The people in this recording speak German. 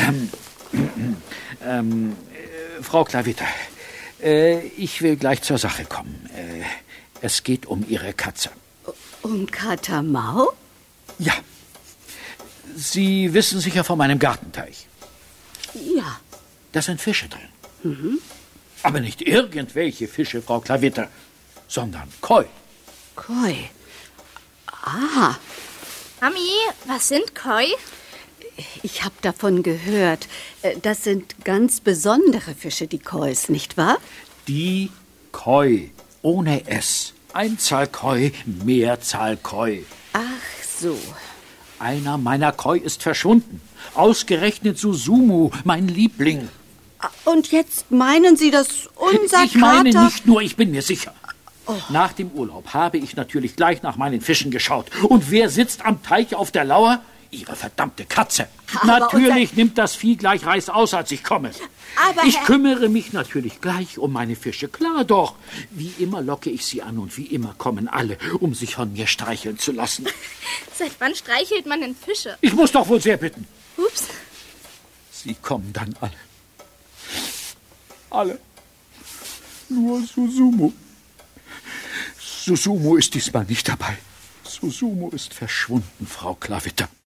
Frau Klavitter, ich will gleich zur Sache kommen. Es geht um Ihre Katze. Um Katamau? Ja. Sie wissen sicher von meinem Gartenteich. Ja. Da sind Fische drin. Mhm. Aber nicht irgendwelche Fische, Frau Klavitter, sondern Koi. Koi. Ah. Mami, was sind Koi? Ich habe davon gehört. Das sind ganz besondere Fische, die Kois, nicht wahr? Die Koi, ohne S. Einzahl Koi, Mehrzahl Koi. Ach so. Einer meiner Koi ist verschwunden. Ausgerechnet Susumu, mein Liebling. Und jetzt meinen Sie, dass unser Ich meine Kater... nicht nur, ich bin mir sicher. Oh. Nach dem Urlaub habe ich natürlich gleich nach meinen Fischen geschaut. Und wer sitzt am Teich auf der Lauer? Ihre verdammte Katze. Aber natürlich nimmt das Vieh gleich reißaus, als ich komme. Aber ich kümmere mich natürlich gleich um meine Fische. Klar doch. Wie immer locke ich sie an und wie immer kommen alle, um sich von mir streicheln zu lassen. Seit wann streichelt man denn Fische? Ich muss doch wohl sehr bitten. Ups. Sie kommen dann alle. Alle. Nur Susumu. Susumu ist diesmal nicht dabei. Susumu ist verschwunden, Frau Klavitter.